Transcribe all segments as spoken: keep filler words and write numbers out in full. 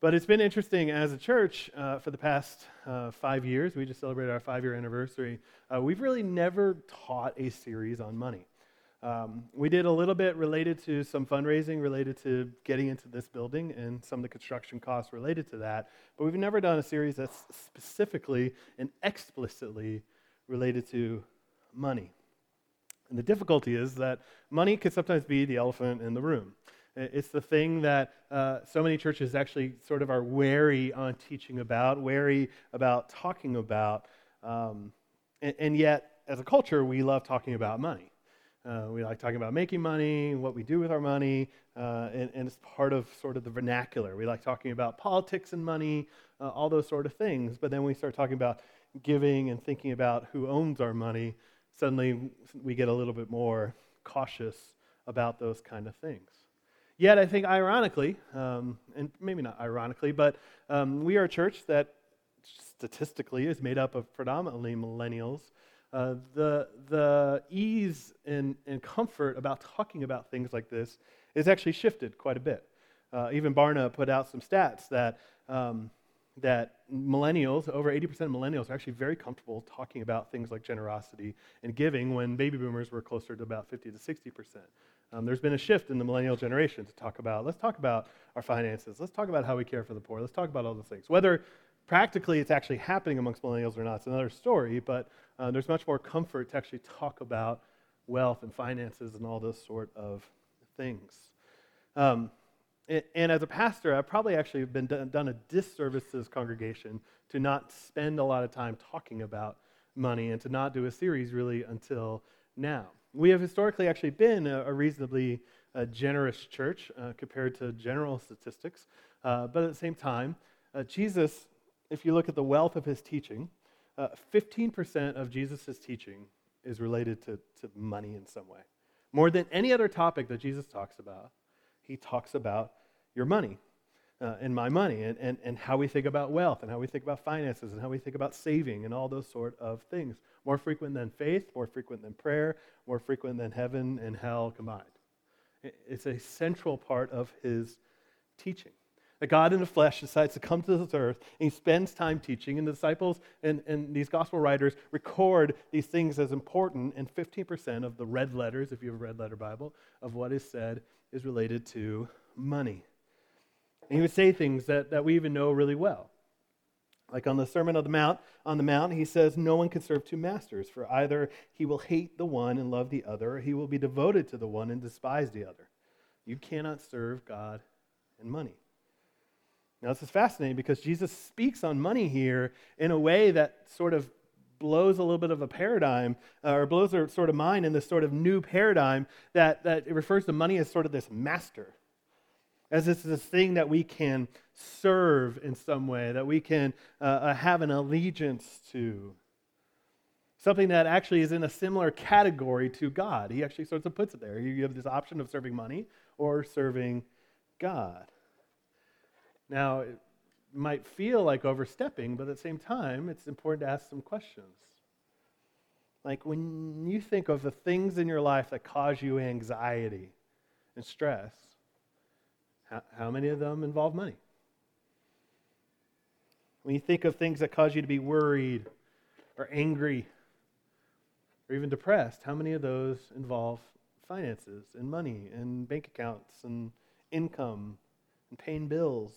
But it's been interesting as a church uh, for the past uh, five years. We just celebrated our five-year anniversary. Uh, we've really never taught a series on money. Um, we did a little bit related to some fundraising related to getting into this building and some of the construction costs related to that. But we've never done a series that's specifically and explicitly related to money. And the difficulty is that money can sometimes be the elephant in the room. It's the thing that uh, so many churches actually sort of are wary on teaching about, wary about talking about, um, and, and yet, as a culture, we love talking about money. Uh, we like talking about making money, what we do with our money, uh, and, and it's part of sort of the vernacular. We like talking about politics and money, uh, all those sort of things, but then we start talking about giving and thinking about who owns our money, suddenly we get a little bit more cautious about those kind of things. Yet, I think ironically, um, and maybe not ironically, but um, we are a church that statistically is made up of predominantly millennials. Uh, the the ease and, and comfort about talking about things like this is actually shifted quite a bit. Uh, even Barna put out some stats that um, that millennials, over eighty percent of millennials, are actually very comfortable talking about things like generosity and giving when baby boomers were closer to about fifty to sixty percent. Um, there's been a shift in the millennial generation to talk about, let's talk about our finances, let's talk about how we care for the poor, let's talk about all those things. Whether practically it's actually happening amongst millennials or not, it's another story, but uh, there's much more comfort to actually talk about wealth and finances and all those sort of things. Um, and, and as a pastor, I've probably actually been done, done a disservice to this congregation to not spend a lot of time talking about money and to not do a series really until now. We have historically actually been a, a reasonably uh, generous church uh, compared to general statistics, uh, but at the same time, uh, Jesus, if you look at the wealth of his teaching, uh, fifteen percent of Jesus' teaching is related to, to money in some way. More than any other topic that Jesus talks about, he talks about your money uh, and my money and, and, and how we think about wealth and how we think about finances and how we think about saving and all those sort of things. More frequent than faith, more frequent than prayer, more frequent than heaven and hell combined. It's a central part of his teaching. That God in the flesh decides to come to this earth and he spends time teaching, and the disciples and, and these gospel writers record these things as important, and fifteen percent of the red letters, if you have a red letter Bible, of what is said is related to money. And he would say things that, that we even know really well. Like on the Sermon on the Mount, on the Mount, he says, no one can serve two masters, for either he will hate the one and love the other, or he will be devoted to the one and despise the other. You cannot serve God and money. Now, this is fascinating because Jesus speaks on money here in a way that sort of blows a little bit of a paradigm, uh, or blows our sort of mind in this sort of new paradigm that, that it refers to money as sort of this master. As it's this thing that we can serve in some way, that we can uh, uh, have an allegiance to. Something that actually is in a similar category to God. He actually sort of puts it there. You have this option of serving money or serving God. Now, it might feel like overstepping, but at the same time, it's important to ask some questions. Like when you think of the things in your life that cause you anxiety and stress, How, how many of them involve money? When you think of things that cause you to be worried or angry or even depressed, how many of those involve finances and money and bank accounts and income and paying bills?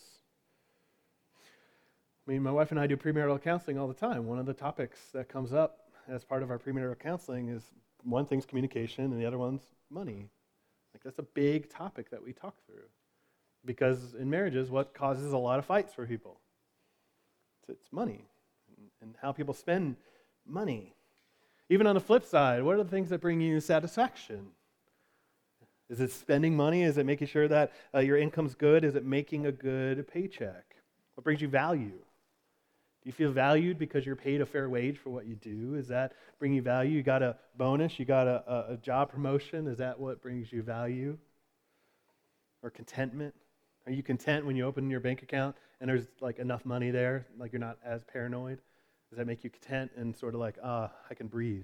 I mean, my wife and I do premarital counseling all the time. One of the topics that comes up as part of our premarital counseling is one thing's communication and the other one's money. Like that's a big topic that we talk through. Because in marriages, what causes a lot of fights for people? It's, it's money and how people spend money. Even on the flip side, what are the things that bring you satisfaction? Is it spending money? Is it making sure that uh, your income's good? Is it making a good paycheck? What brings you value? Do you feel valued because you're paid a fair wage for what you do? Is that bringing you value? You got a bonus? You got a, a, a job promotion? Is that what brings you value? Or contentment? Are you content when you open your bank account and there's like enough money there, like you're not as paranoid? Does that make you content and sort of like, ah, I can breathe?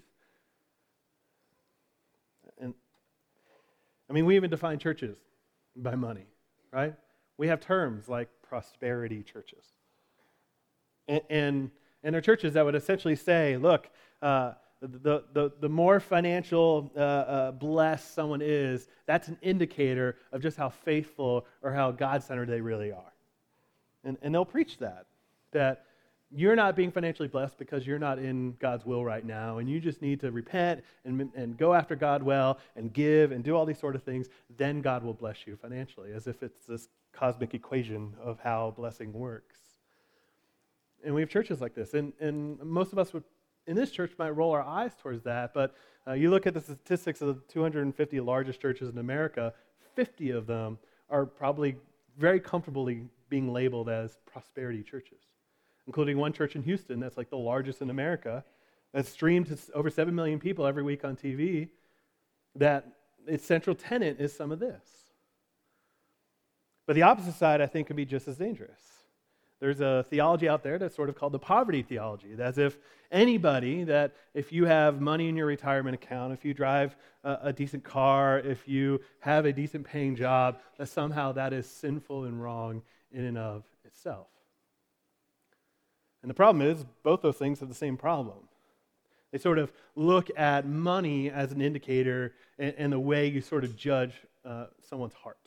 And I mean, we even define churches by money, right? We have terms like prosperity churches. And, and, and they're churches that would essentially say, look, uh, the, the, the more financial uh, uh, blessed someone is, that's an indicator of just how faithful or how God-centered they really are. And, and they'll preach that, that you're not being financially blessed because you're not in God's will right now, and you just need to repent and, and go after God well and give and do all these sort of things, then God will bless you financially, as if it's this cosmic equation of how blessing works. And we have churches like this, and, and most of us would, in this church might roll our eyes towards that, but uh, you look at the statistics of the two hundred fifty largest churches in America, fifty of them are probably very comfortably being labeled as prosperity churches, including one church in Houston that's like the largest in America, that's streamed to over seven million people every week on T V, that its central tenet is some of this. But the opposite side, I think, can be just as dangerous. There's a theology out there that's sort of called the poverty theology, as if anybody, that if you have money in your retirement account, if you drive a, a decent car, if you have a decent paying job, that somehow that is sinful and wrong in and of itself. And the problem is, both those things have the same problem. They sort of look at money as an indicator and, and the way you sort of judge uh, someone's heart.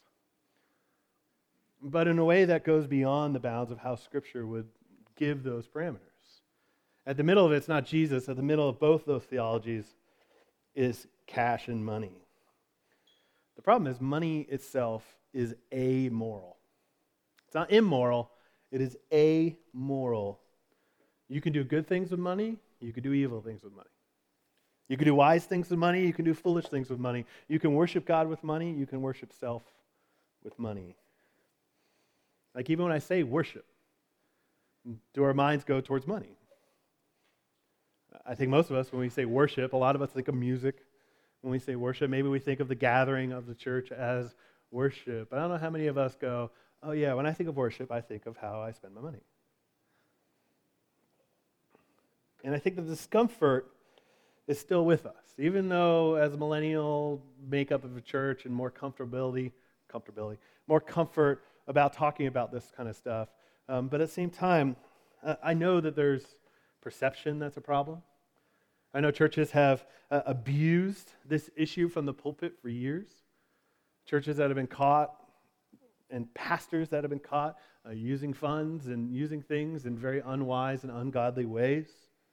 But in a way that goes beyond the bounds of how Scripture would give those parameters. At the middle of it, it's not Jesus. At the middle of both those theologies is cash and money. The problem is money itself is amoral. It's not immoral. It is amoral. You can do good things with money. You can do evil things with money. You can do wise things with money. You can do foolish things with money. You can worship God with money. You can worship self with money. Like even when I say worship, do our minds go towards money? I think most of us, when we say worship, a lot of us think of music. When we say worship, maybe we think of the gathering of the church as worship. But I don't know how many of us go, oh yeah, when I think of worship, I think of how I spend my money. And I think the discomfort is still with us, even though as a millennial makeup of a church and more comfortability, comfortability, more comfort about talking about this kind of stuff. Um, but at the same time, uh, I know that there's perception that's a problem. I know churches have uh, abused this issue from the pulpit for years. Churches that have been caught and pastors that have been caught uh, using funds and using things in very unwise and ungodly ways.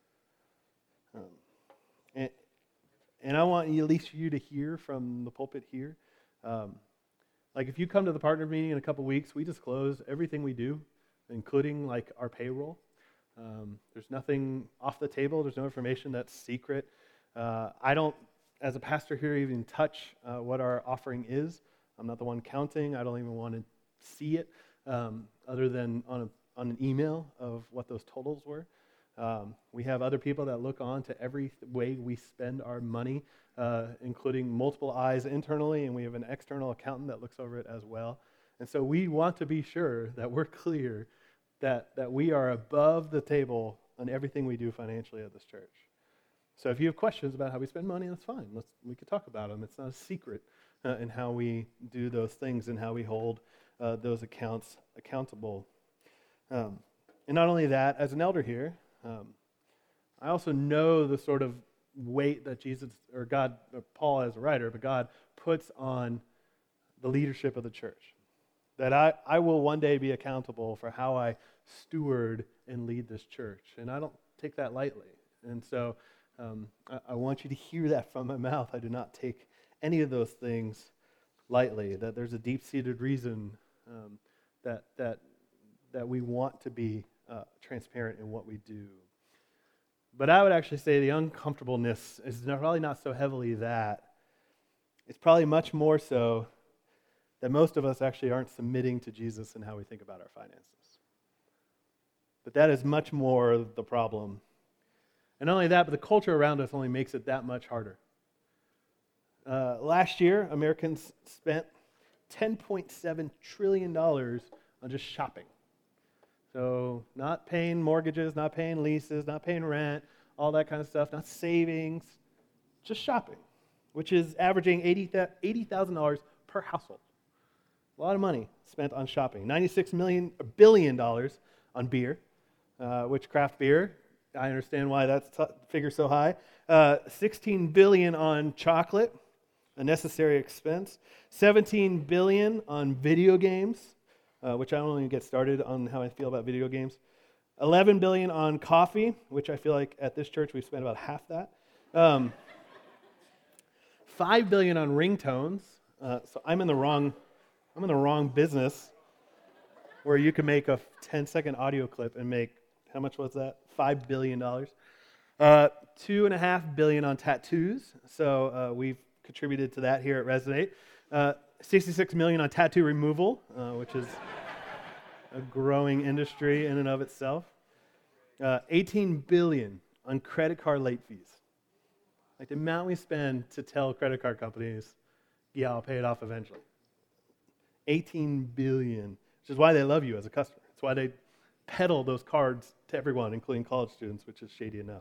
Um, and, and I want at least you to hear from the pulpit here. Um, Like if you come to the partner meeting in a couple weeks, we disclose everything we do, including like our payroll. Um, there's nothing off the table. There's no information that's secret. Uh, I don't, as a pastor here, even touch uh, what our offering is. I'm not the one counting. I don't even want to see it um, other than on, a, on an email of what those totals were. Um, we have other people that look on to every way we spend our money, uh, including multiple eyes internally, and we have an external accountant that looks over it as well. And so we want to be sure that we're clear that, that we are above the table on everything we do financially at this church. So if you have questions about how we spend money, that's fine. Let's, we could talk about them. It's not a secret uh, in how we do those things and how we hold uh, those accounts accountable. Um, and not only that, as an elder here, Um, I also know the sort of weight that Jesus, or God, or Paul as a writer, but God puts on the leadership of the church. That I, I will one day be accountable for how I steward and lead this church. And I don't take that lightly. And so um, I, I want you to hear that from my mouth. I do not take any of those things lightly. That there's a deep-seated reason um, that, that, that we want to be Uh, transparent in what we do. But I would actually say the uncomfortableness is probably not so heavily that. It's probably much more so that most of us actually aren't submitting to Jesus in how we think about our finances. But that is much more the problem. And not only that, but the culture around us only makes it that much harder. Uh, last year, Americans spent ten point seven trillion dollars on just shopping. So not paying mortgages, not paying leases, not paying rent, all that kind of stuff, not savings, just shopping, which is averaging eighty thousand dollars per household. A lot of money spent on shopping. ninety-six million, a billion dollars on beer, uh, which craft beer, I understand why that t- figure so high. Uh, sixteen billion dollars on chocolate, a necessary expense. seventeen billion dollars on video games, uh, which I don't even get started on how I feel about video games. eleven billion dollars on coffee, which I feel like at this church we spent about half that. Um, five billion dollars on ringtones. Uh, so I'm in the wrong, I'm in the wrong business where you can make a ten second audio clip and make, how much was that? five billion dollars. Uh, two and a half billion on tattoos. So uh, we've contributed to that here at Resonate. Uh, sixty-six million on tattoo removal, uh, which is a growing industry in and of itself. Uh, eighteen billion on credit card late fees. Like the amount we spend to tell credit card companies, yeah, I'll pay it off eventually. eighteen billion, which is why they love you as a customer. It's why they peddle those cards to everyone, including college students, which is shady enough.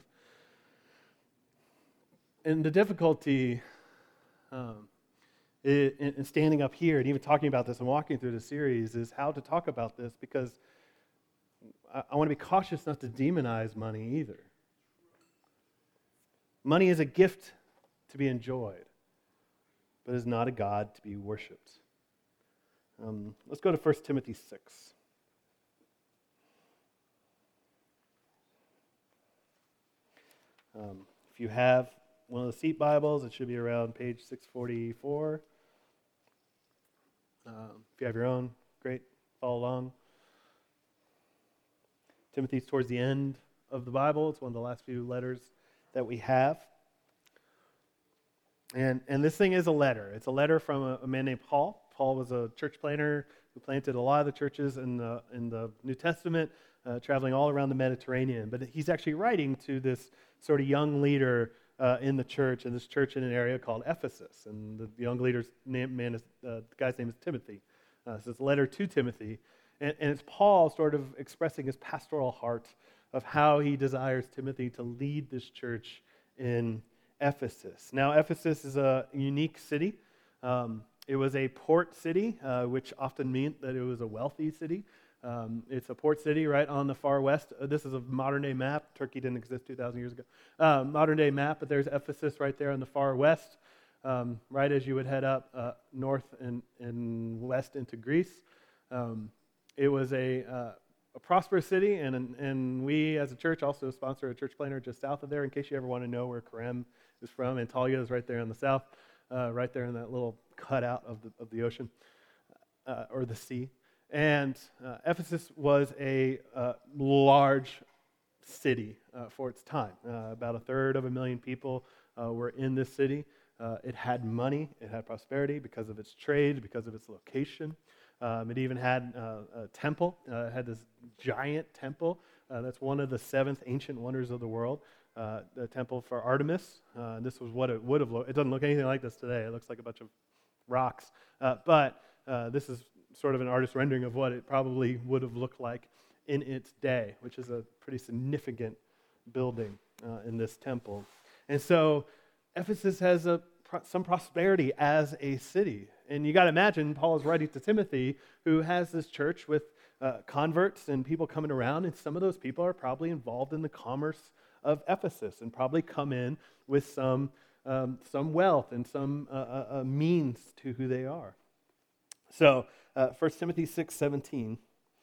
And the difficulty um, in, in standing up here and even talking about this and walking through the series is how to talk about this, because I, I want to be cautious not to demonize money either. Money is a gift to be enjoyed, but is not a God to be worshipped. Um, let's go to First Timothy six. Um, if you have one of the seat Bibles, it should be around page six forty-four. Um, if you have your own, great, follow along. Timothy's towards the end of the Bible. It's one of the last few letters that we have. And and this thing is a letter. It's a letter from a, a man named Paul. Paul was a church planter who planted a lot of the churches in the in the New Testament, uh, traveling all around the Mediterranean. But he's actually writing to this sort of young leader uh, in the church, and this church in an area called Ephesus. And the young leader's name, man is, uh, the guy's name is Timothy. Uh, so it's a letter to Timothy. And, and it's Paul sort of expressing his pastoral heart of how he desires Timothy to lead this church in Ephesus. Now, Ephesus is a unique city. Um, it was a port city, uh, which often meant that it was a wealthy city. Um, it's a port city right on the far west. Uh, this is a modern-day map. Turkey didn't exist two thousand years ago. Um, modern-day map, but there's Ephesus right there on the far west, um, right as you would head up uh, north and, and west into Greece. Um, it was a, uh, a prosperous city, and and we as a church also sponsor a church planter just south of there, in case you ever want to know where Karem is from. Antalya is right there in the south, uh, right there in that little cutout of the of the ocean uh, or the sea. And uh, Ephesus was a uh, large city uh, for its time. Uh, about a third of a million people uh, were in this city. Uh, it had money, it had prosperity because of its trade, because of its location. Um, it even had uh, a temple. Uh, it had this giant temple. Uh, that's one of the seventh ancient wonders of the world. Uh, the temple for Artemis. Uh, this was what it would have looked. It doesn't look anything like this today. It looks like a bunch of rocks. Uh, but uh, this is sort of an artist rendering of what it probably would have looked like in its day, which is a pretty significant building uh, in this temple. And so Ephesus has a, some prosperity as a city. And you got to imagine Paul is writing to Timothy, who has this church with uh, converts and people coming around, and some of those people are probably involved in the commerce of Ephesus and probably come in with some um, some wealth and some uh, uh, means to who they are. So, uh, First Timothy six seventeen,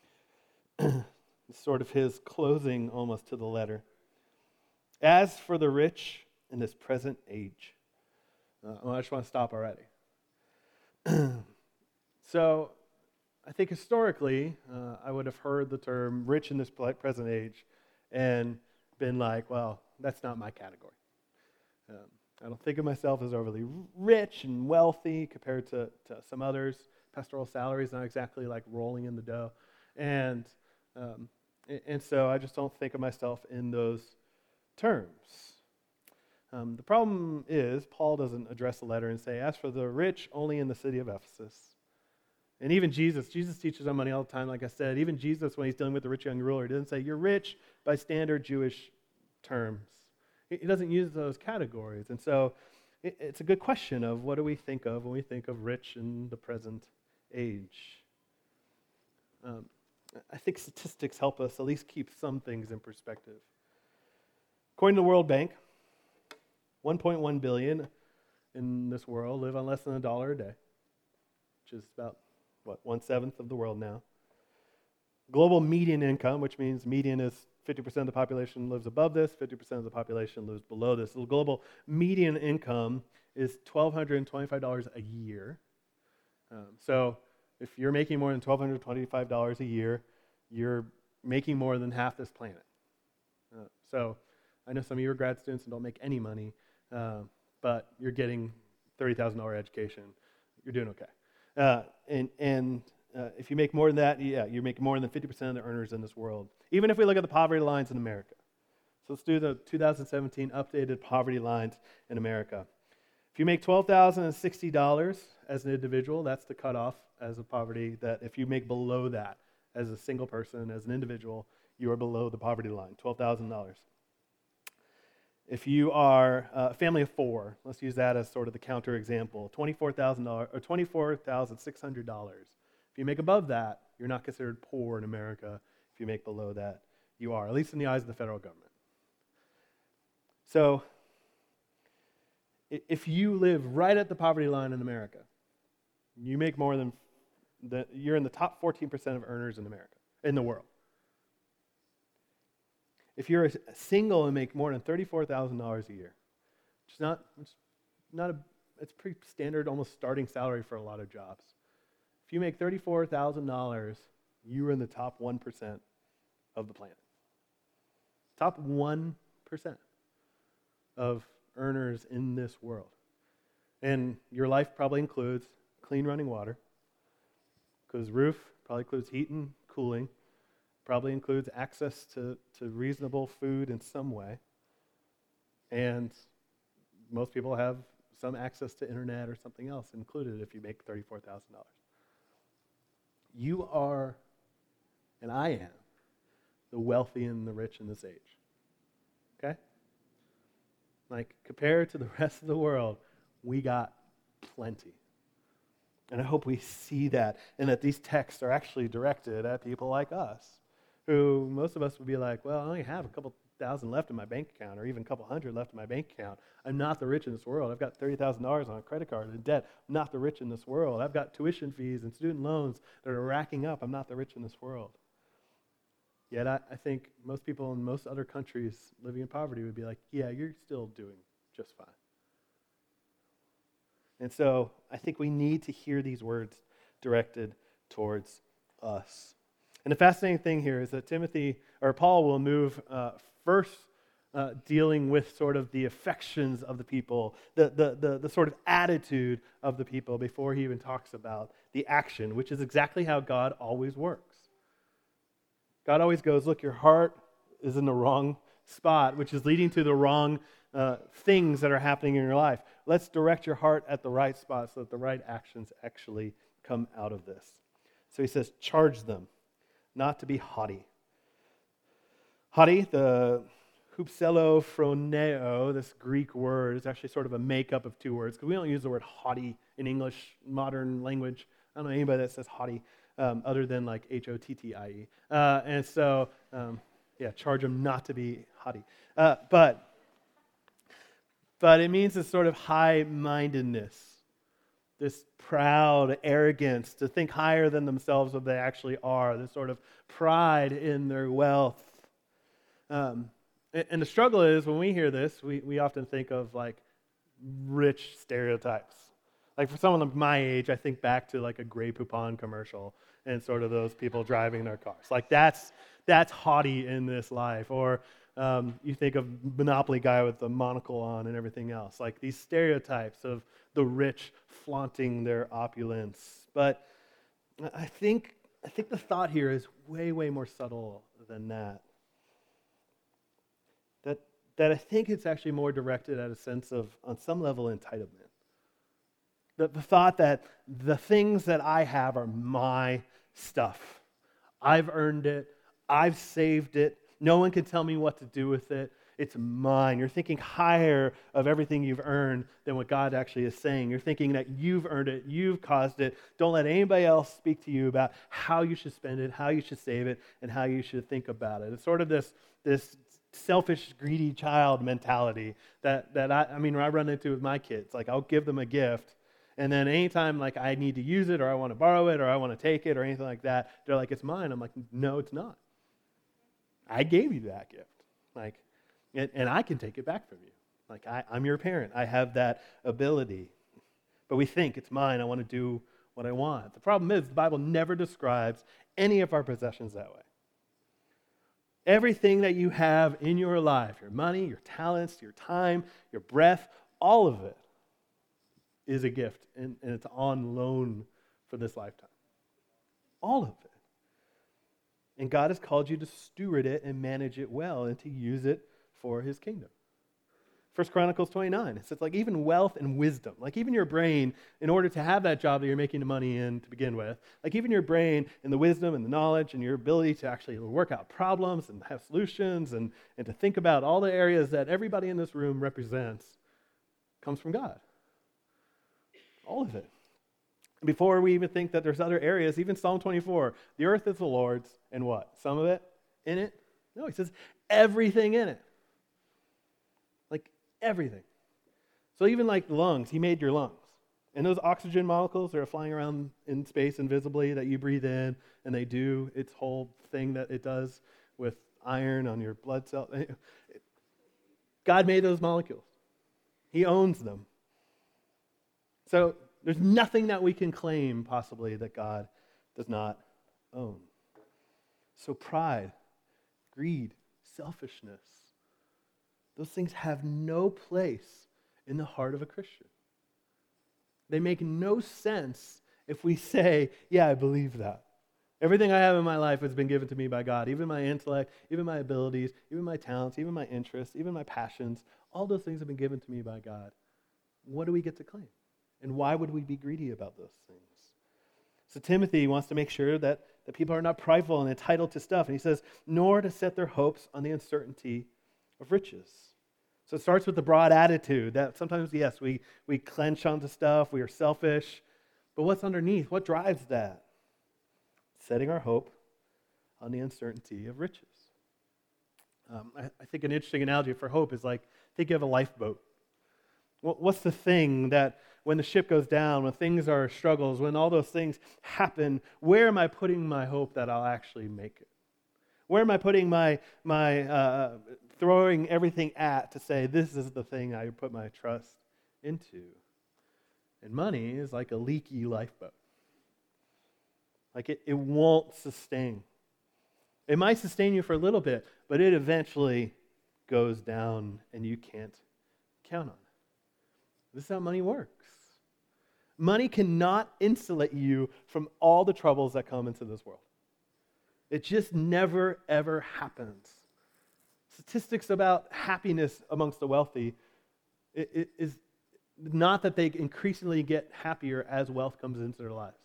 sort of his closing almost to the letter. As for the rich in this present age, uh, well, I just want to stop already. So, I think historically, uh, I would have heard the term rich in this present age and been like, well, that's not my category. Um, I don't think of myself as overly rich and wealthy compared to, to some others. Pastoral salary is not exactly like rolling in the dough. And, um, and so I just don't think of myself in those terms. Um, the problem is, Paul doesn't address the letter and say, as for the rich, only in the city of Ephesus. And even Jesus, Jesus teaches on money all the time, like I said. Even Jesus, when he's dealing with the rich young ruler, he doesn't say, you're rich by standard Jewish terms. He doesn't use those categories. And so it, it's a good question of what do we think of when we think of rich in the present age. Um, I think statistics help us at least keep some things in perspective. According to the World Bank, one point one billion in this world live on less than a dollar a day, which is about, what, one-seventh of the world now. Global median income, which means median is fifty percent of the population lives above this, fifty percent of the population lives below this. The global median income is one thousand two hundred twenty-five dollars a year. Um, so if you're making more than one thousand two hundred twenty-five dollars a year, you're making more than half this planet. Uh, so I know some of you are grad students and don't make any money, uh, but you're getting thirty thousand dollars education. You're doing okay. Uh, and and uh, if you make more than that, yeah, you're making more than fifty percent of the earners in this world. Even if we look at the poverty lines in America. So let's do the two thousand seventeen updated poverty lines in America. If you make twelve thousand sixty dollars as an individual, that's the cutoff as a poverty, that if you make below that as a single person, as an individual, you are below the poverty line, twelve thousand dollars. If you are a family of four, let's use that as sort of the counter example, twenty-four thousand dollars or twenty-four thousand six hundred dollars. If you make above that, you're not considered poor in America. If you make below that, you are, at least in the eyes of the federal government. So, if you live right at the poverty line in America, you make more than, the, you're in the top fourteen percent of earners in America, in the world. If you're a single and make more than thirty-four thousand dollars a year, which is not, it's not a, it's pretty standard, almost starting salary for a lot of jobs. If you make thirty-four thousand dollars, you are in the top one percent of the planet. Top one percent of earners in this world. And your life probably includes clean running water, because roof probably includes heat and cooling, probably includes access to, to reasonable food in some way, and most people have some access to internet or something else included if you make thirty-four thousand dollars. You are, and I am, the wealthy and the rich in this age. Okay? Like, compared to the rest of the world, we got plenty. And I hope we see that, and that these texts are actually directed at people like us, who most of us would be like, well, I only have a couple thousand left in my bank account, or even a couple hundred left in my bank account. I'm not the rich in this world. I've got thirty thousand dollars on a credit card in debt. I'm not the rich in this world. I've got tuition fees and student loans that are racking up. I'm not the rich in this world. Yet I, I think most people in most other countries living in poverty would be like, yeah, you're still doing just fine. And so I think we need to hear these words directed towards us. And the fascinating thing here is that Timothy, or Paul, will move uh, first uh, dealing with sort of the affections of the people, the, the, the, the sort of attitude of the people before he even talks about the action, which is exactly how God always works. God always goes, look, your heart is in the wrong spot, which is leading to the wrong uh, things that are happening in your life. Let's direct your heart at the right spot so that the right actions actually come out of this. So he says, charge them not to be haughty. Haughty, the hupselo phroneo, this Greek word, is actually sort of a makeup of two words, because we don't use the word haughty in English, modern language. I don't know anybody that says haughty um, other than like H O T T I E. Uh, and so, um, yeah, charge them not to be haughty. Uh, but, but it means this sort of high-mindedness, this proud arrogance, to think higher than themselves than they actually are, this sort of pride in their wealth. Um, and, and the struggle is, when we hear this, we, we often think of like rich stereotypes. Like for someone of my age, I think back to like a Grey Poupon commercial and sort of those people driving their cars. Like that's that's haughty in this life. Or um, you think of Monopoly guy with the monocle on and everything else. Like these stereotypes of the rich flaunting their opulence. But I think I think the thought here is way, way more subtle than that. That that I think it's actually more directed at a sense of, on some level, entitlement. The, the thought that the things that I have are my stuff. I've earned it. I've saved it. No one can tell me what to do with it. it's mine. You're thinking higher of everything you've earned than what God actually is saying. You're thinking that you've earned it, you've caused it. Don't let anybody else speak to you about how you should spend it, how you should save it, and how you should think about it. It's sort of this, this selfish, greedy child mentality that, that I, I mean, I run into with my kids. Like, I'll give them a gift, and then anytime like I need to use it or I want to borrow it or I want to take it or anything like that, they're like, it's mine. I'm like, no, it's not. I gave you that gift. Like, and, and I can take it back from you. Like, I, I'm your parent. I have that ability. But we think it's mine. I want to do what I want. The problem is the Bible never describes any of our possessions that way. Everything that you have in your life, your money, your talents, your time, your breath, all of it is a gift, and, and it's on loan for this lifetime. All of it. And God has called you to steward it and manage it well and to use it for his kingdom. First Chronicles twenty-nine, it says like even wealth and wisdom, like even your brain, in order to have that job that you're making the money in to begin with, like even your brain and the wisdom and the knowledge and your ability to actually work out problems and have solutions and, and to think about all the areas that everybody in this room represents comes from God. All of it. Before we even think that there's other areas, even Psalm twenty-four, the earth is the Lord's, and what? Some of it in it? No, he says everything in it. Like everything. So even like the lungs, he made your lungs. And those oxygen molecules that are flying around in space invisibly that you breathe in, and they do its whole thing that it does with iron on your blood cell. God made those molecules. He owns them. So there's nothing that we can claim, possibly, that God does not own. So pride, greed, selfishness, those things have no place in the heart of a Christian. They make no sense if we say, yeah, I believe that. Everything I have in my life has been given to me by God, even my intellect, even my abilities, even my talents, even my interests, even my passions. All those things have been given to me by God. What do we get to claim? And why would we be greedy about those things? So Timothy wants to make sure that, that people are not prideful and entitled to stuff. And he says, nor to set their hopes on the uncertainty of riches. So it starts with the broad attitude that sometimes, yes, we, we clench onto stuff, we are selfish. But what's underneath? What drives that? Setting our hope on the uncertainty of riches. Um, I, I think an interesting analogy for hope is like, think of a lifeboat. What's the thing that when the ship goes down, when things are struggles, when all those things happen, where am I putting my hope that I'll actually make it? Where am I putting my, my uh, throwing everything at to say, this is the thing I put my trust into? And money is like a leaky lifeboat. Like it, it won't sustain. It might sustain you for a little bit, but it eventually goes down and you can't count on it. This is how money works. Money cannot insulate you from all the troubles that come into this world. It just never, ever happens. Statistics about happiness amongst the wealthy it, it is not that they increasingly get happier as wealth comes into their lives.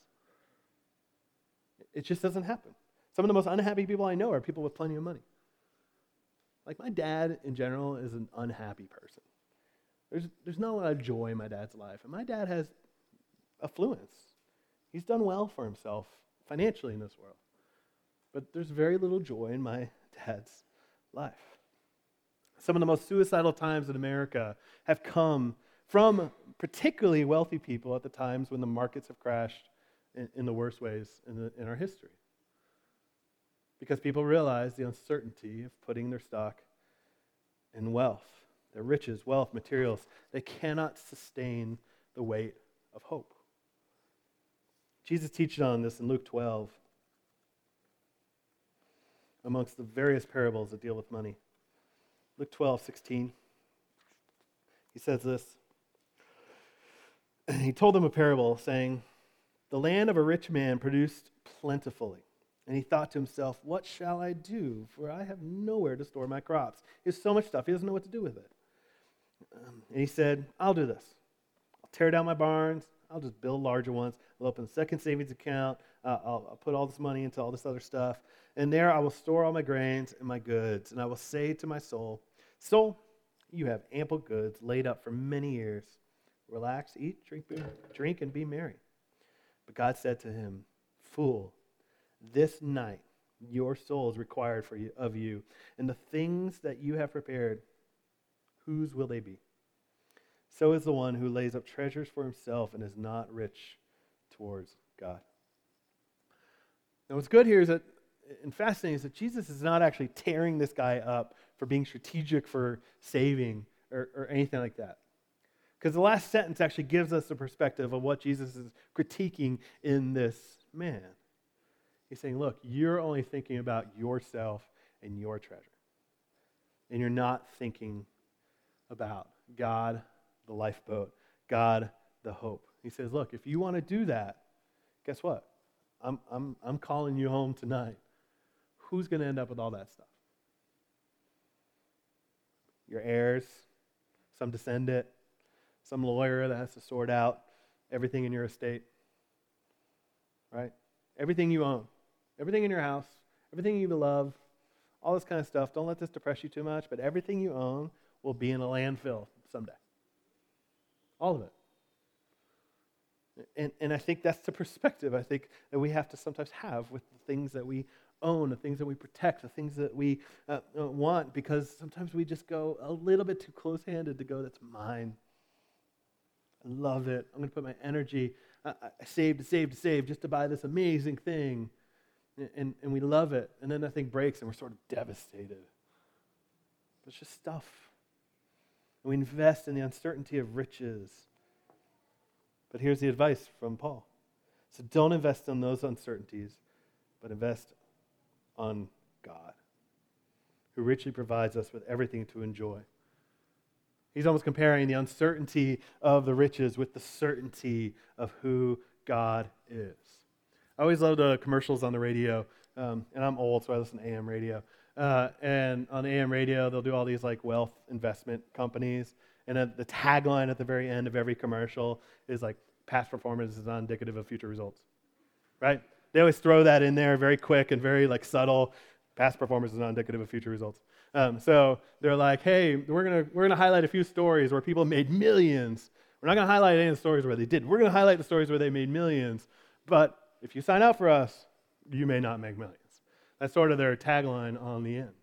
It just doesn't happen. Some of the most unhappy people I know are people with plenty of money. Like my dad, in general, is an unhappy person. There's, there's not a lot of joy in my dad's life. And my dad has affluence. He's done well for himself financially in this world. But there's very little joy in my dad's life. Some of the most suicidal times in America have come from particularly wealthy people at the times when the markets have crashed in, in the worst ways in, the, in our history. Because people realize the uncertainty of putting their stock in wealth. Their riches, wealth, materials, they cannot sustain the weight of hope. Jesus teaches on this in Luke twelve, amongst the various parables that deal with money. Luke twelve, sixteen. He says this. And he told them a parable, saying, the land of a rich man produced plentifully. And he thought to himself, what shall I do? For I have nowhere to store my crops. He has so much stuff, he doesn't know what to do with it. Um, and he said, I'll do this. I'll tear down my barns. I'll just build larger ones. I'll open a second savings account. Uh, I'll, I'll put all this money into all this other stuff. And there I will store all my grains and my goods. And I will say to my soul, Soul, you have ample goods laid up for many years. Relax, eat, drink, be, drink, and be merry. But God said to him, Fool, this night your soul is required for you, of you, and the things that you have prepared, whose will they be? So is the one who lays up treasures for himself and is not rich towards God. Now what's good here is that, and fascinating, is that Jesus is not actually tearing this guy up for being strategic for saving or, or anything like that. Because the last sentence actually gives us the perspective of what Jesus is critiquing in this man. He's saying, look, you're only thinking about yourself and your treasure. And you're not thinking about God, the lifeboat, God, the hope. He says, look, if you want to do that, guess what? I'm, I'm, I'm calling you home tonight. Who's going to end up with all that stuff? Your heirs, some descendant, some lawyer that has to sort out everything in your estate, right? Everything you own, everything in your house, everything you love, all this kind of stuff. Don't let this depress you too much, but everything you own will be in a landfill someday. All of it. And, and I think that's the perspective I think that we have to sometimes have with the things that we own, the things that we protect, the things that we uh, want, because sometimes we just go a little bit too close-handed to go, that's mine. I love it. I'm going to put my energy, I, I saved, saved, saved just to buy this amazing thing. And, and, and we love it. And then that thing breaks and we're sort of devastated. It's just stuff. And we invest in the uncertainty of riches. But here's the advice from Paul. So don't invest in those uncertainties, but invest on God, who richly provides us with everything to enjoy. He's almost comparing the uncertainty of the riches with the certainty of who God is. I always love the commercials on the radio, um, and I'm old, so I listen to A M radio. Uh, and on A M radio, they'll do all these like wealth investment companies, and uh, the tagline at the very end of every commercial is like, past performance is not indicative of future results, right? They always throw that in there very quick and very like subtle. Past performance is not indicative of future results. Um, so they're like, hey, we're gonna we're gonna highlight a few stories where people made millions. We're not gonna highlight any of the stories where they did. We're gonna highlight the stories where they made millions. But if you sign up for us, you may not make millions. That's sort of their tagline on the end.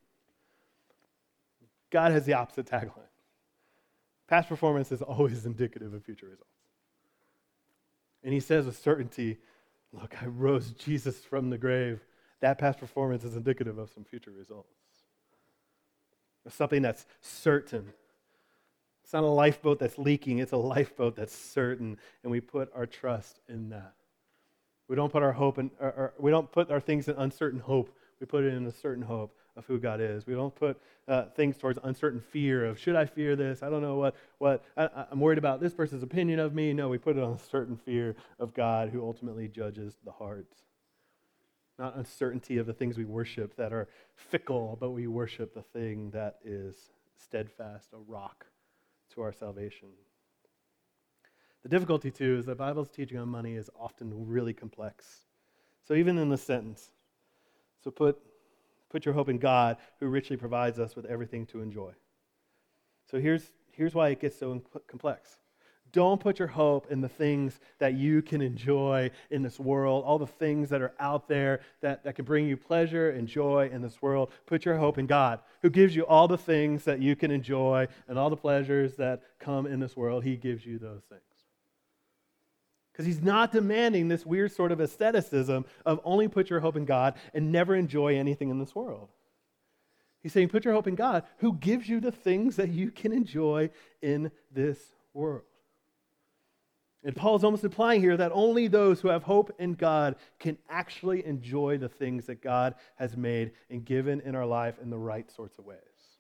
God has the opposite tagline. Past performance is always indicative of future results. And he says with certainty, look, I rose Jesus from the grave. That past performance is indicative of some future results. It's something that's certain. It's not a lifeboat that's leaking. It's a lifeboat that's certain, and we put our trust in that. We don't put our hope in, or, or we don't put our things in uncertain hope. We put it in a certain hope of who God is. We don't put uh, things towards uncertain fear of, should I fear this? I don't know what, what I, I'm worried about this person's opinion of me. No, we put it on a certain fear of God who ultimately judges the hearts. Not uncertainty of the things we worship that are fickle, but we worship the thing that is steadfast, a rock to our salvation. The difficulty, too, is the Bible's teaching on money is often really complex. So even in this sentence, so put Put your hope in God, who richly provides us with everything to enjoy. So here's, here's why it gets so complex. Don't put your hope in the things that you can enjoy in this world, all the things that are out there that, that can bring you pleasure and joy in this world. Put your hope in God, who gives you all the things that you can enjoy and all the pleasures that come in this world. He gives you those things. Because he's not demanding this weird sort of asceticism of only put your hope in God and never enjoy anything in this world. He's saying put your hope in God, who gives you the things that you can enjoy in this world. And Paul is almost implying here that only those who have hope in God can actually enjoy the things that God has made and given in our life in the right sorts of ways.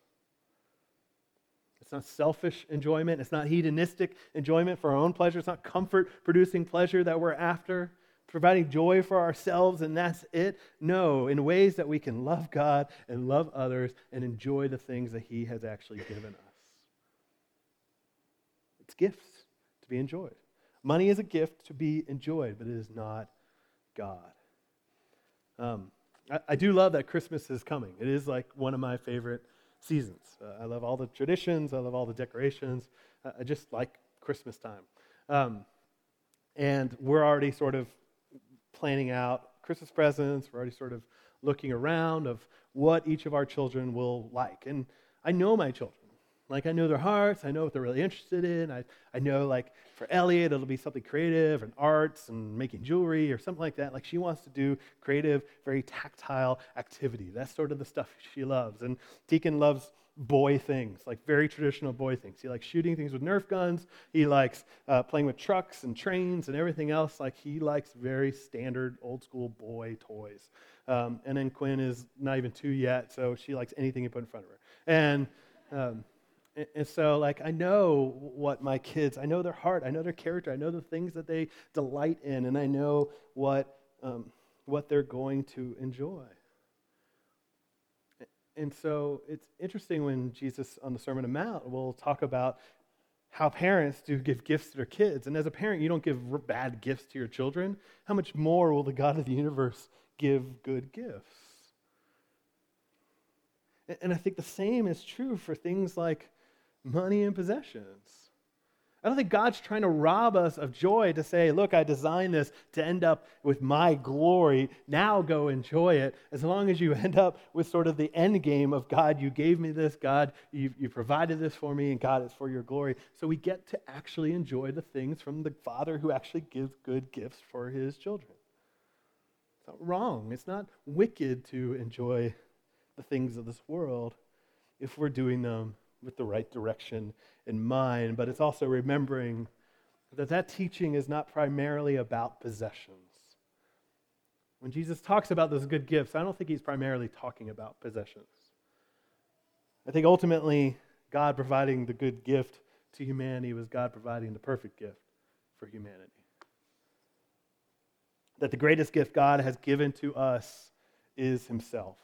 It's not selfish enjoyment. It's not hedonistic enjoyment for our own pleasure. It's not comfort-producing pleasure that we're after, providing joy for ourselves, and that's it. No, in ways that we can love God and love others and enjoy the things that he has actually given us. It's gifts to be enjoyed. Money is a gift to be enjoyed, but it is not God. Um, I, I do love that Christmas is coming. It is like one of my favorite seasons. Uh, I love all the traditions. I love all the decorations. Uh, I just like Christmas time. Um, and we're already sort of planning out Christmas presents. We're already sort of looking around of what each of our children will like. And I know my children. Like, I know their hearts. I know what they're really interested in. I, I know, like, for Elliot, it'll be something creative and arts and making jewelry or something like that. Like, she wants to do creative, very tactile activity. That's sort of the stuff she loves. And Deacon loves boy things, like very traditional boy things. He likes shooting things with Nerf guns. He likes uh, playing with trucks and trains and everything else. Like, he likes very standard, old-school boy toys. Um, and then Quinn is not even two yet, so she likes anything you put in front of her. And... Um, And so, like, I know what my kids, I know their heart, I know their character, I know the things that they delight in, and I know what um, what they're going to enjoy. And so it's interesting when Jesus on the Sermon on the Mount will talk about how parents do give gifts to their kids. And as a parent, you don't give bad gifts to your children. How much more will the God of the universe give good gifts? And I think the same is true for things like money and possessions. I don't think God's trying to rob us of joy to say, look, I designed this to end up with my glory. Now go enjoy it. As long as you end up with sort of the end game of, God, you gave me this. God, you, you provided this for me. And God, it's for your glory. So we get to actually enjoy the things from the Father who actually gives good gifts for his children. It's not wrong. It's not wicked to enjoy the things of this world if we're doing them with the right direction in mind, but it's also remembering that that teaching is not primarily about possessions. When Jesus talks about those good gifts, I don't think he's primarily talking about possessions. I think ultimately God providing the good gift to humanity was God providing the perfect gift for humanity. That the greatest gift God has given to us is himself.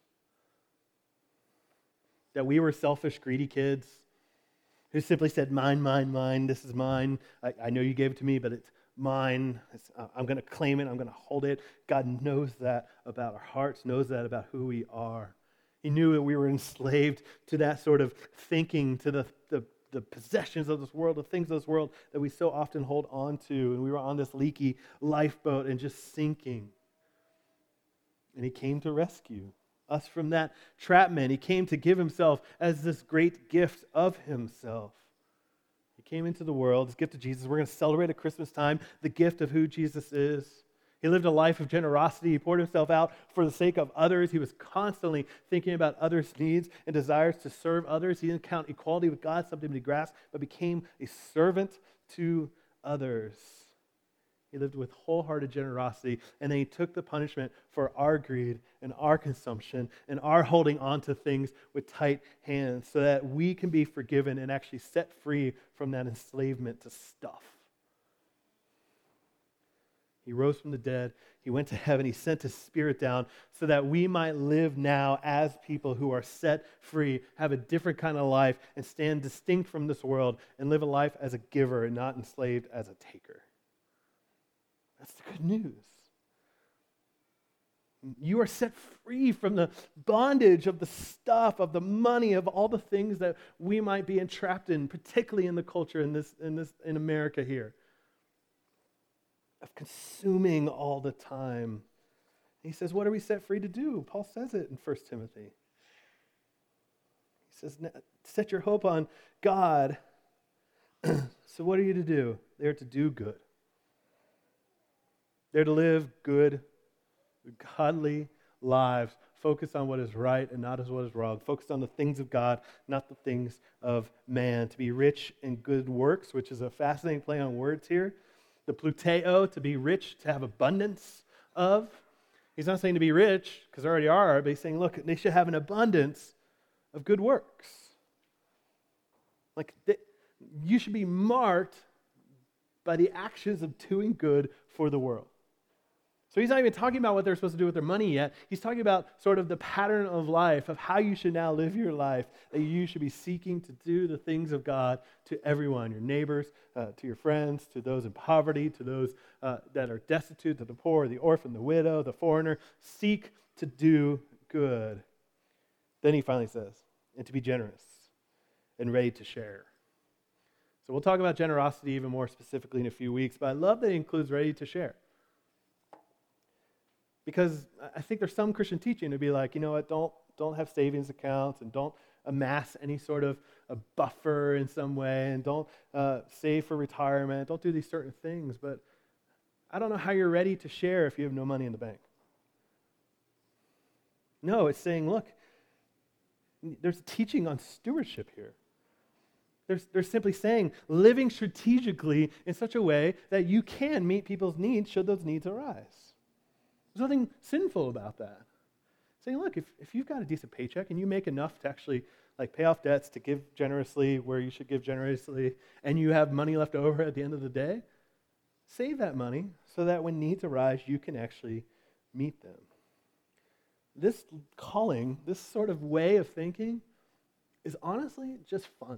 That we were selfish, greedy kids who simply said, mine, mine, mine, this is mine. I, I know you gave it to me, but it's mine. It's, uh, I'm going to claim it. I'm going to hold it. God knows that about our hearts, knows that about who we are. He knew that we were enslaved to that sort of thinking, to the, the, the possessions of this world, the things of this world that we so often hold on to. And we were on this leaky lifeboat and just sinking. And he came to rescue us from that trapment. He came to give himself as this great gift of himself. He came into the world, this gift of Jesus. We're going to celebrate at Christmas time the gift of who Jesus is. He lived a life of generosity. He poured himself out for the sake of others. He was constantly thinking about others' needs and desires to serve others. He didn't count equality with God something to be grasped, but became a servant to others. He lived with wholehearted generosity, and then he took the punishment for our greed and our consumption and our holding on to things with tight hands so that we can be forgiven and actually set free from that enslavement to stuff. He rose from the dead. He went to heaven. He sent his Spirit down so that we might live now as people who are set free, have a different kind of life, and stand distinct from this world and live a life as a giver and not enslaved as a taker. That's the good news. You are set free from the bondage of the stuff, of the money, of all the things that we might be entrapped in, particularly in the culture in this, in this, in America here, of consuming all the time. And he says, what are we set free to do? Paul says it in First Timothy. He says, set your hope on God. So what are you to do? They're to do good. They're to live good, godly lives, focused on what is right and not as what is wrong, focused on the things of God, not the things of man, to be rich in good works, which is a fascinating play on words here. The pluteo, to be rich, to have abundance of. He's not saying to be rich, because they already are, but he's saying, look, they should have an abundance of good works. Like, they, you should be marked by the actions of doing good for the world. So he's not even talking about what they're supposed to do with their money yet. He's talking about sort of the pattern of life, of how you should now live your life, that you should be seeking to do the things of God to everyone, your neighbors, uh, to your friends, to those in poverty, to those uh, that are destitute, to the poor, the orphan, the widow, the foreigner. Seek to do good. Then he finally says, and to be generous and ready to share. So we'll talk about generosity even more specifically in a few weeks, but I love that it includes ready to share. Because I think there's some Christian teaching to be like, you know what, don't don't have savings accounts and don't amass any sort of a buffer in some way and don't uh, save for retirement, don't do these certain things, but I don't know how you're ready to share if you have no money in the bank. No, it's saying, look, there's teaching on stewardship here. There's, they're simply saying living strategically in such a way that you can meet people's needs should those needs arise. There's nothing sinful about that. Saying, look, if, if you've got a decent paycheck and you make enough to actually like pay off debts, to give generously where you should give generously, and you have money left over at the end of the day, save that money so that when needs arise, you can actually meet them. This calling, this sort of way of thinking is honestly just fun.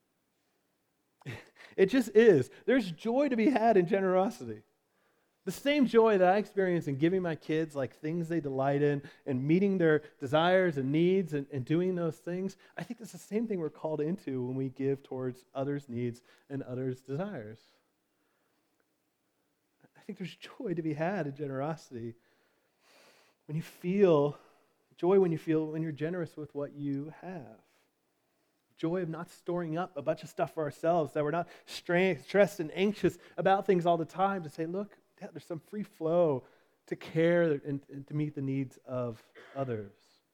It just is. There's joy to be had in generosity. The same joy that I experience in giving my kids like things they delight in and meeting their desires and needs and, and doing those things, I think it's the same thing we're called into when we give towards others' needs and others' desires. I think there's joy to be had in generosity. When you feel, joy when you feel, when you're generous with what you have. Joy of not storing up a bunch of stuff for ourselves, that we're not stra- stressed and anxious about things all the time, to say, look, yeah, there's some free flow to care and, and to meet the needs of others.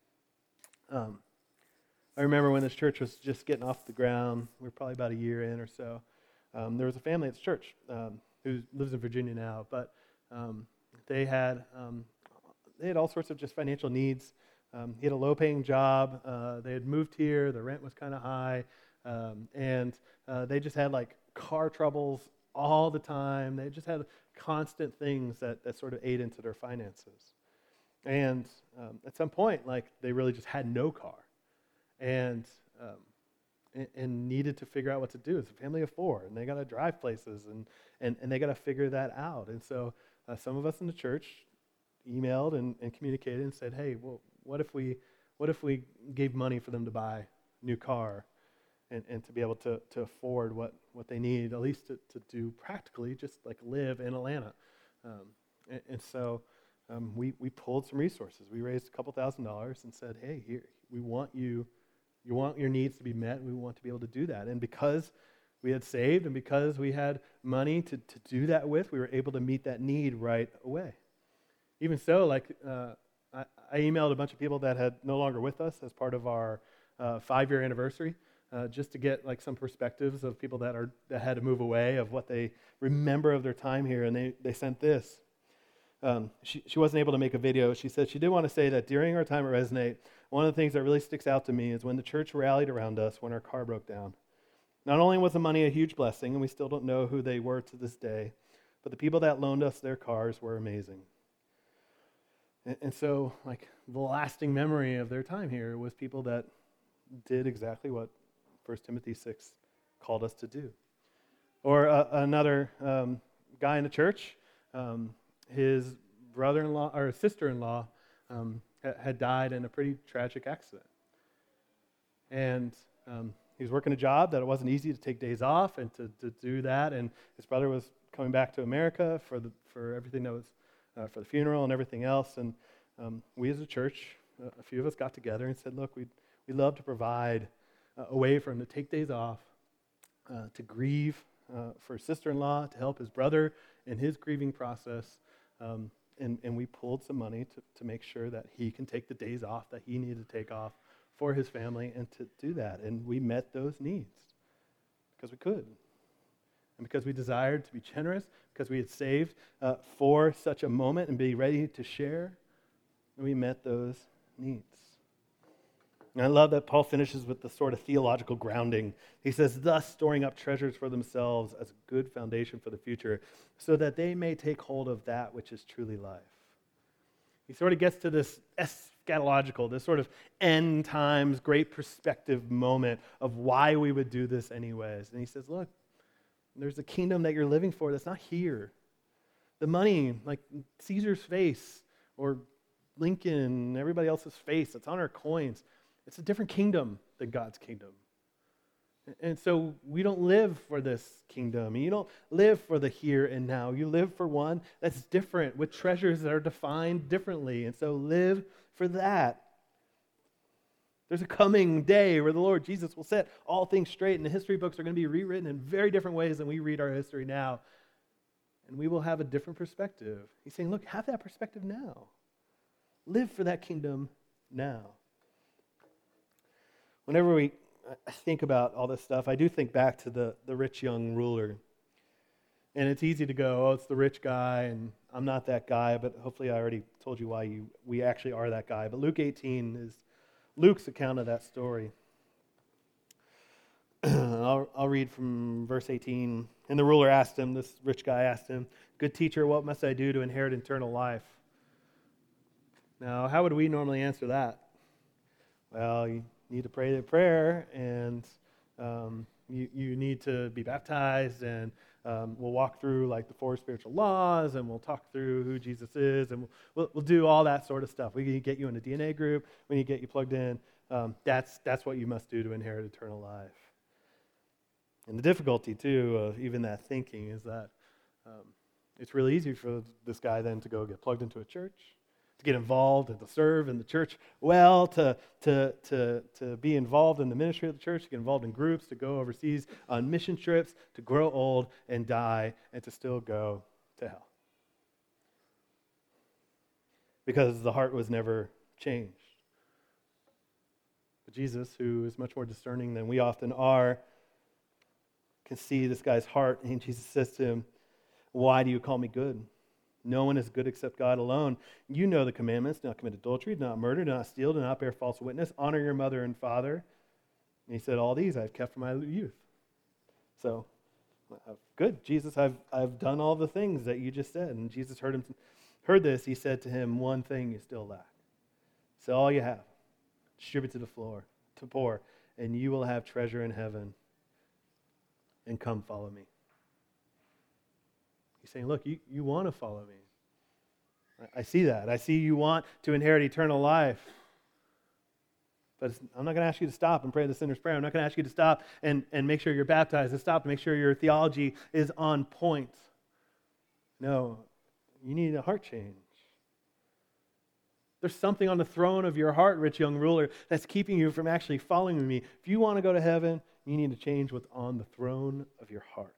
Um, I remember when this church was just getting off the ground, we were probably about a year in or so, um, there was a family at the church um, who lives in Virginia now, but um, they had um, they had all sorts of just financial needs. Um, he had a low-paying job. Uh, they had moved here. The rent was kind of high. Um, and uh, they just had like car troubles all the time. They just had constant things that, that sort of ate into their finances. And um, at some point, like they really just had no car and, um, and and needed to figure out what to do. It's a family of four, and they got to drive places, and, and, and they got to figure that out. And so uh, some of us in the church emailed and, and communicated and said, hey, well, What if we what if we gave money for them to buy a new car and, and to be able to, to afford what, what they need, at least to, to do practically, just like live in Atlanta. Um, and, and so um, we, we pulled some resources. We raised a couple thousand dollars and said, hey, here, we want you, you want your needs to be met, we want to be able to do that. And because we had saved and because we had money to, to do that with, we were able to meet that need right away. Even so, like, uh, I, I emailed a bunch of people that had no longer with us as part of our uh, five-year anniversary, uh, just to get like some perspectives of people that are that had to move away, of what they remember of their time here, and they, they sent this. Um, she, she wasn't able to make a video. She said she did want to say that during our time at Resonate, one of the things that really sticks out to me is when the church rallied around us when our car broke down. Not only was the money a huge blessing, and we still don't know who they were to this day, but the people that loaned us their cars were amazing. And so, like, the lasting memory of their time here was people that did exactly what First Timothy six called us to do. Or uh, another um, guy in the church, um, his brother-in-law or sister-in-law um, ha- had died in a pretty tragic accident. And um, he was working a job that it wasn't easy to take days off and to, to do that. And his brother was coming back to America for the for everything that was Uh, for the funeral and everything else. And um, we as a church, uh, a few of us got together and said, look, we'd, we'd love to provide uh, a way for him to take days off, uh, to grieve uh, for his sister-in-law, to help his brother in his grieving process. Um, and, and we pulled some money to, to make sure that he can take the days off that he needed to take off for his family and to do that. And we met those needs because we could. And because we desired to be generous, because we had saved uh, for such a moment and be ready to share, and we met those needs. And I love that Paul finishes with the sort of theological grounding. He says, thus storing up treasures for themselves as a good foundation for the future, so that they may take hold of that which is truly life. He sort of gets to this eschatological, this sort of end times, great perspective moment of why we would do this anyways. And he says, look, there's a kingdom that you're living for that's not here. The money, like Caesar's face or Lincoln, everybody else's face that's on our coins, It's a different kingdom than God's kingdom. And so we don't live for this kingdom. You don't live for the here and now. You live for one that's different, with treasures that are defined differently. And so live for that. There's a coming day where the Lord Jesus will set all things straight, and the history books are going to be rewritten in very different ways than we read our history now. And we will have a different perspective. He's saying, look, have that perspective now. Live for that kingdom now. Whenever we think about all this stuff, I do think back to the, the rich young ruler. And it's easy to go, oh, it's the rich guy, and I'm not that guy, but hopefully I already told you why you we actually are that guy. But Luke eighteen is Luke's account of that story. I'll, I'll read from verse eighteen. And the ruler asked him, this rich guy asked him, "Good teacher, what must I do to inherit eternal life?" Now, how would we normally answer that? Well, you need to pray the prayer, and um, you, you need to be baptized, and um, we'll walk through like the four spiritual laws, and we'll talk through who Jesus is, and we'll, we'll, we'll do all that sort of stuff. We need to get you in a D N A group. We need to get you plugged in. Um, that's, that's what you must do to inherit eternal life. And the difficulty, too, of even that thinking is that um, it's really easy for this guy then to go get plugged into a church, to get involved and to serve in the church well, to, to, to, to be involved in the ministry of the church, to get involved in groups, to go overseas on mission trips, to grow old and die, and to still go to hell. Because the heart was never changed. But Jesus, who is much more discerning than we often are, can see this guy's heart, and Jesus says to him, "Why do you call me good? No one is good except God alone. You know the commandments: do not commit adultery, do not murder, do not steal, do not bear false witness, honor your mother and father." And he said, "All these I've kept from my youth." So, good, Jesus, I've I've done all the things that you just said. And Jesus heard him heard this. He said to him, "One thing you still lack. Sell all you have, distribute to the floor, to poor, and you will have treasure in heaven. And come follow me." He's saying, look, you, you want to follow me. I, I see that. I see you want to inherit eternal life. But it's, I'm not going to ask you to stop and pray the sinner's prayer. I'm not going to ask you to stop and, and make sure you're baptized, and stop to make sure your theology is on point. No, you need a heart change. There's something on the throne of your heart, rich young ruler, that's keeping you from actually following me. If you want to go to heaven, you need to change what's on the throne of your heart.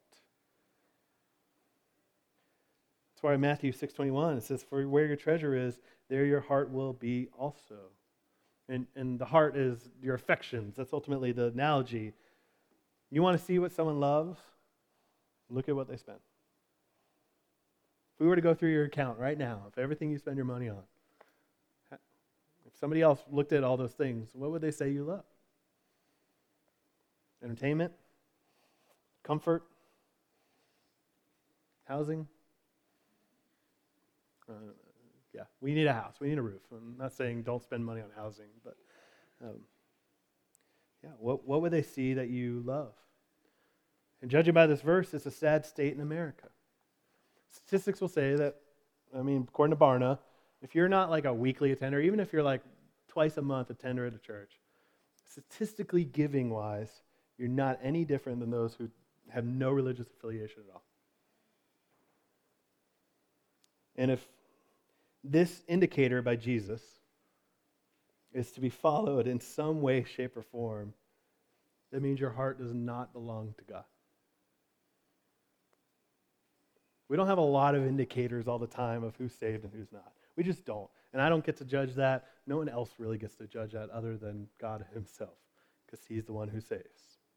That's why in Matthew six twenty-one it says, "For where your treasure is, there your heart will be also." And, and the heart is your affections. That's ultimately the analogy. You want to see what someone loves? Look at what they spend. If we were to go through your account right now, if everything you spend your money on, if somebody else looked at all those things, what would they say you love? Entertainment, comfort, housing. Uh, yeah, we need a house. We need a roof. I'm not saying don't spend money on housing, but um, yeah, what what would they see that you love? And judging by this verse, it's a sad state in America. Statistics will say that, I mean, according to Barna, if you're not like a weekly attender, even if you're like twice a month attender at a church, statistically giving-wise, you're not any different than those who have no religious affiliation at all. And if this indicator by Jesus is to be followed in some way, shape, or form, that means your heart does not belong to God. We don't have a lot of indicators all the time of who's saved and who's not. We just don't. And I don't get to judge that. No one else really gets to judge that other than God himself, because he's the one who saves.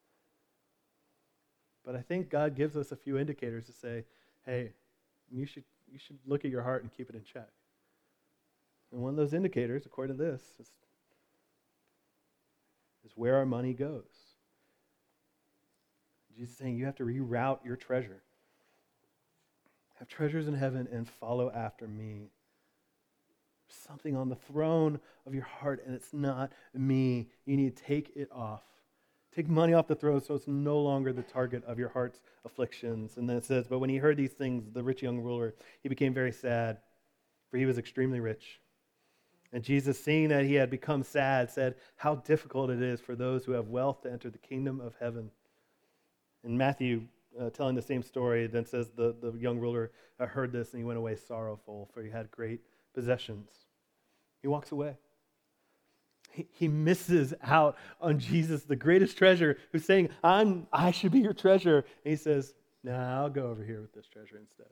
But I think God gives us a few indicators to say, hey, you should you should look at your heart and keep it in check. And one of those indicators, according to this, is, is where our money goes. Jesus is saying you have to reroute your treasure. Have treasures in heaven and follow after me. There's something on the throne of your heart, and it's not me. You need to take it off. Take money off the throne so it's no longer the target of your heart's afflictions. And then it says, but when he heard these things, the rich young ruler, he became very sad, for he was extremely rich. And Jesus, seeing that he had become sad, said, how difficult it is for those who have wealth to enter the kingdom of heaven. And Matthew, uh, telling the same story, then says the, the young ruler uh, heard this and he went away sorrowful, for he had great possessions. He walks away. He, he misses out on Jesus, the greatest treasure, who's saying, I'm, I should be your treasure. And he says, nah, I'll go over here with this treasure instead.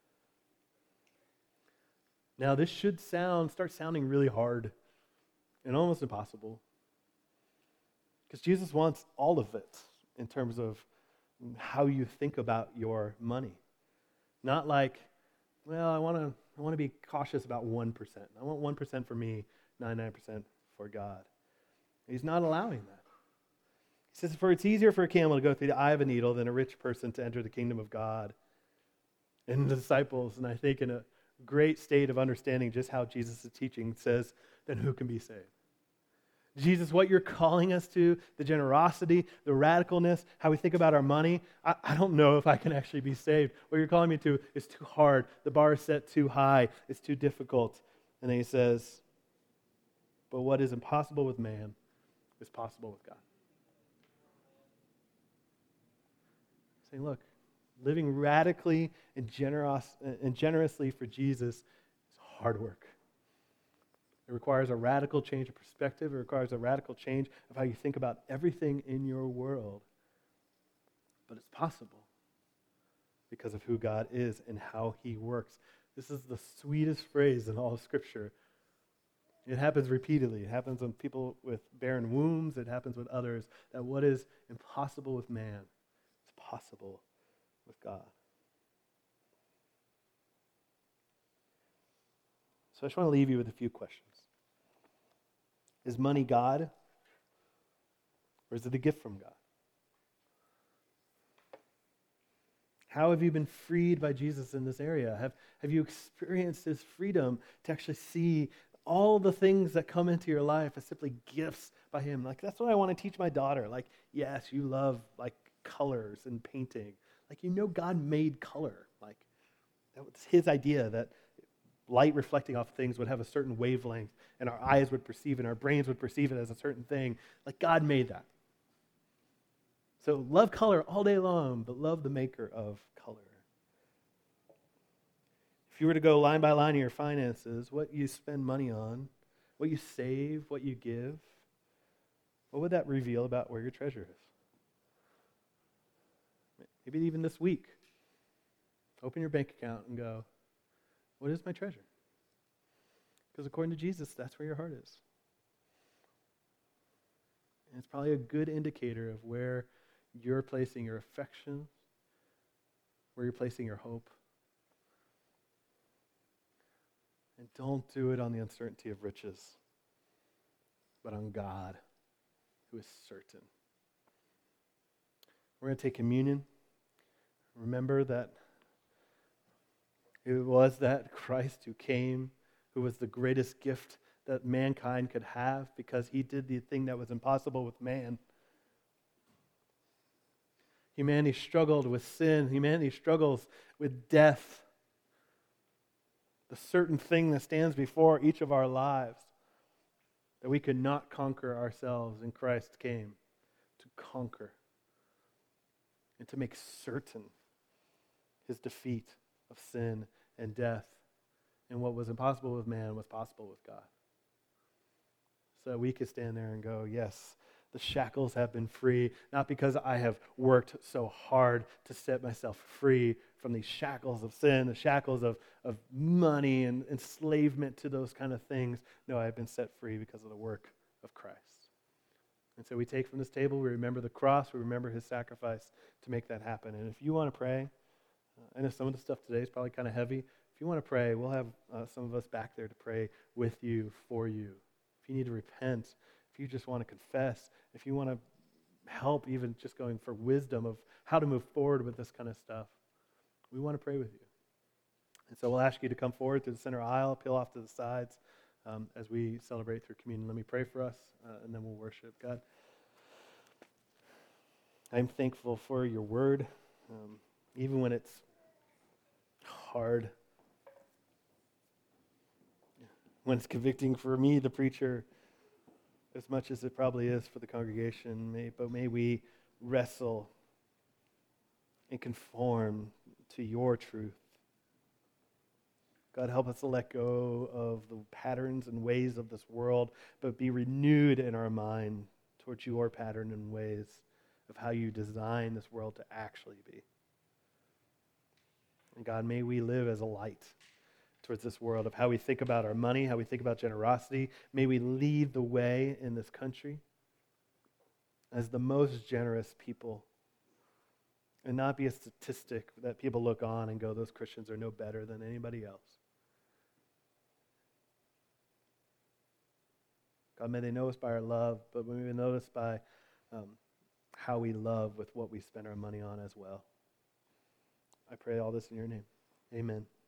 Now, this should sound, start sounding really hard and almost impossible. Because Jesus wants all of it in terms of how you think about your money. Not like, well, I want to I want to be cautious about one percent. I want one percent for me, ninety-nine percent for God. He's not allowing that. He says, for it's easier for a camel to go through the eye of a needle than a rich person to enter the kingdom of God. And the disciples, and I think in a great state of understanding just how Jesus is teaching, says, then who can be saved? Jesus, what you're calling us to, the generosity, the radicalness, how we think about our money, I, I don't know if I can actually be saved. What you're calling me to is too hard. The bar is set too high. It's too difficult. And then he says, but what is impossible with man is possible with God. Saying, look, living radically and generous and generously for Jesus is hard work. It requires a radical change of perspective. It requires a radical change of how you think about everything in your world. But it's possible because of who God is and how he works. This is the sweetest phrase in all of Scripture. It happens repeatedly. It happens with people with barren wombs. It happens with others. That what is impossible with man is possible with God. So I just want to leave you with a few questions. Is money God? Or is it a gift from God? How have you been freed by Jesus in this area? Have, have you experienced his freedom to actually see all the things that come into your life as simply gifts by him? Like, that's what I want to teach my daughter. Like, yes, you love like colors and painting. Like, you know God made color. Like, that was his idea that light reflecting off things would have a certain wavelength, and our eyes would perceive it, and our brains would perceive it as a certain thing. Like, God made that. So love color all day long, but love the maker of color. If you were to go line by line in your finances, what you spend money on, what you save, what you give, what would that reveal about where your treasure is? Maybe even this week, open your bank account and go, what is my treasure? Because according to Jesus, that's where your heart is. And it's probably a good indicator of where you're placing your affection, where you're placing your hope. And don't do it on the uncertainty of riches, but on God, who is certain. We're going to take communion. Remember that it was that Christ who came, who was the greatest gift that mankind could have because he did the thing that was impossible with man. Humanity struggled with sin. Humanity struggles with death. The certain thing that stands before each of our lives that we could not conquer ourselves, and Christ came to conquer and to make certain his defeat of sin and death. And what was impossible with man was possible with God. So we could stand there and go, yes, the shackles have been free, not because I have worked so hard to set myself free from these shackles of sin, the shackles of, of money and enslavement to those kind of things. No, I have been set free because of the work of Christ. And so we take from this table, we remember the cross, we remember his sacrifice to make that happen. And if you want to pray, uh, I know some of the stuff today is probably kind of heavy. If you want to pray, we'll have uh, some of us back there to pray with you, for you. If you need to repent, if you just want to confess, if you want to help even just going for wisdom of how to move forward with this kind of stuff, we want to pray with you. And so we'll ask you to come forward to the center aisle, peel off to the sides um, as we celebrate through communion. Let me pray for us, uh, and then we'll worship. God, I'm thankful for your word, um, even when it's hard. when it's convicting for me, the preacher, as much as it probably is for the congregation. May, but may we wrestle and conform to your truth. God, help us to let go of the patterns and ways of this world, but be renewed in our mind towards your pattern and ways of how you design this world to actually be. And God, may we live as a light towards this world of how we think about our money, how we think about generosity. May we lead the way in this country as the most generous people and not be a statistic that people look on and go, those Christians are no better than anybody else. God, may they know us by our love, but may we know us by um, how we love with what we spend our money on as well. I pray all this in your name. Amen.